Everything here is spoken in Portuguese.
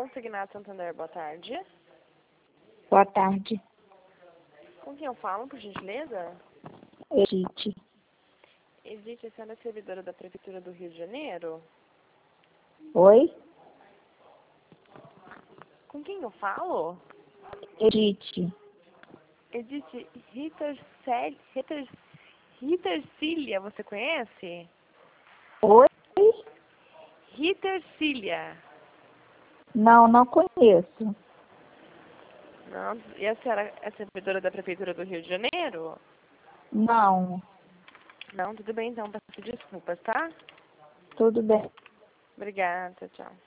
Consignado Santander, boa tarde. Boa tarde, Com quem eu falo, por gentileza? Edith. Existe a senhora servidora da Prefeitura do Rio de Janeiro? Oi? Com quem eu falo? Edith. Existe Ritercília, você conhece? Oi? Ritercília. Não conheço. Não, e a senhora é servidora da Prefeitura do Rio de Janeiro? Não, Não, tudo bem então, peço desculpas, tá? tudo bem. Obrigada, tchau.